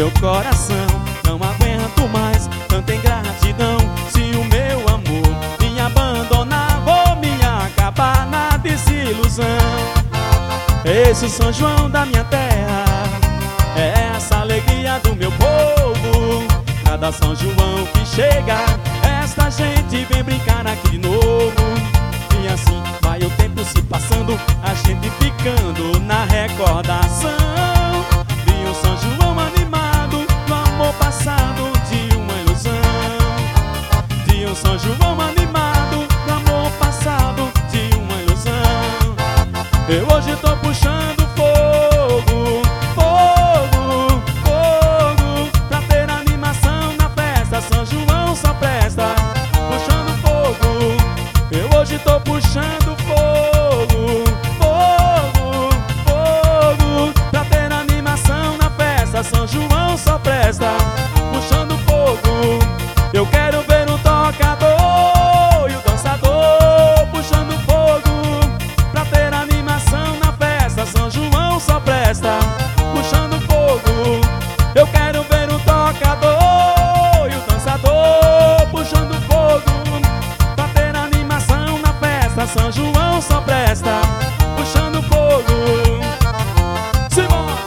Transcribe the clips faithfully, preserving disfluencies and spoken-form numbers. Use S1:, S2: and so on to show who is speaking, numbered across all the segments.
S1: meu coração. Não aguento mais tanta ingratidão. Se o meu amor me abandonar, vou me acabar na desilusão. Esse é o São João da minha terra, é essa alegria do meu povo. Cada São João que chega, esta gente vem brincar aqui de novo. E assim vai o tempo se passando, a gente ficando na recordação de um São João animado, do amor passado, de uma ilusão. De um São João animado, do amor passado, de uma ilusão. Eu hoje tô puxando fogo, fogo, fogo, pra ter animação na festa. São João só presta puxando fogo. Eu hoje tô puxando fogo, fogo, fogo, pra ter animação na festa. São João só presta puxando fogo. Eu quero ver o tocador e o dançador puxando fogo, pra ter animação na festa. São João só presta puxando fogo. Eu quero ver o tocador e o dançador puxando fogo, pra ter animação na festa. São João só presta puxando fogo. Simbora!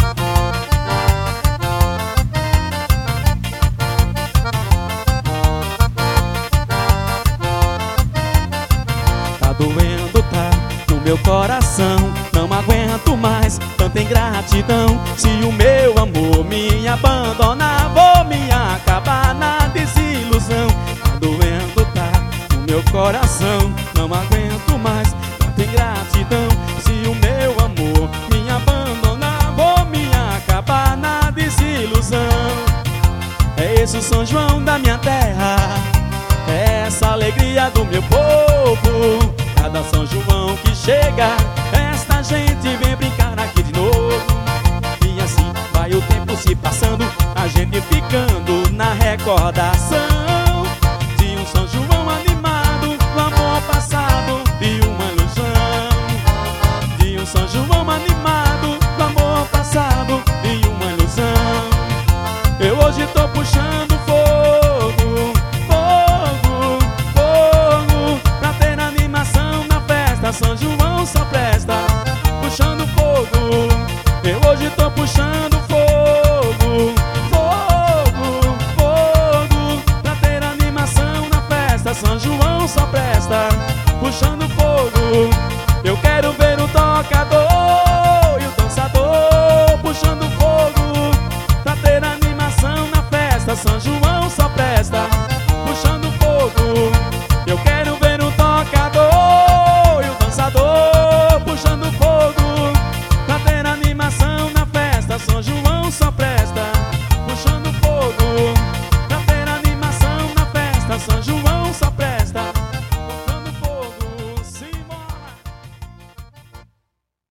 S1: Tá doendo, tá no meu coração. Não aguento mais tanta ingratidão. Se o meu amor me abandonar, vou me acabar na desilusão. Tá doendo, tá no meu coração. Não aguento mais tanta ingratidão. Se o meu amor me abandonar, vou me acabar na desilusão. É esse o São João da minha terra, é essa alegria do meu povo. Cada São João que chega, esta gente vem brincar aqui de novo. E assim vai o tempo se passando, a gente ficando na recordação de um São João animado, do amor passado, de uma ilusão. De um São João animado, do amor passado, de uma ilusão. Eu hoje tô puxando fogo, fogo, fogo, pra ter animação na festa. São João só presta puxando fogo. Eu hoje tô puxando fogo, fogo, fogo, pra ter animação na festa. São João só presta puxando fogo. Eu quero ver o tocador e o dançador puxando fogo, pra ter animação na festa. São João